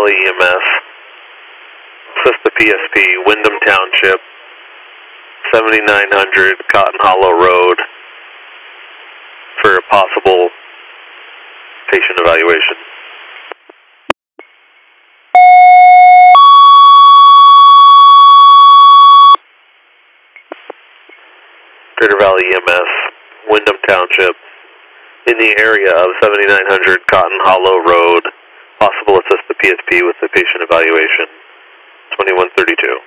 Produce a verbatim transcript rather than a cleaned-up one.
Valley E M S, assist the P S P, Wyndham Township, seventy-nine hundred Cotton Hollow Road for a possible patient evaluation. Greater Valley E M S, Wyndham Township, in the area of seventy-nine hundred Cotton Hollow Road, possible assist the P S P with the patient evaluation, twenty-one thirty-two.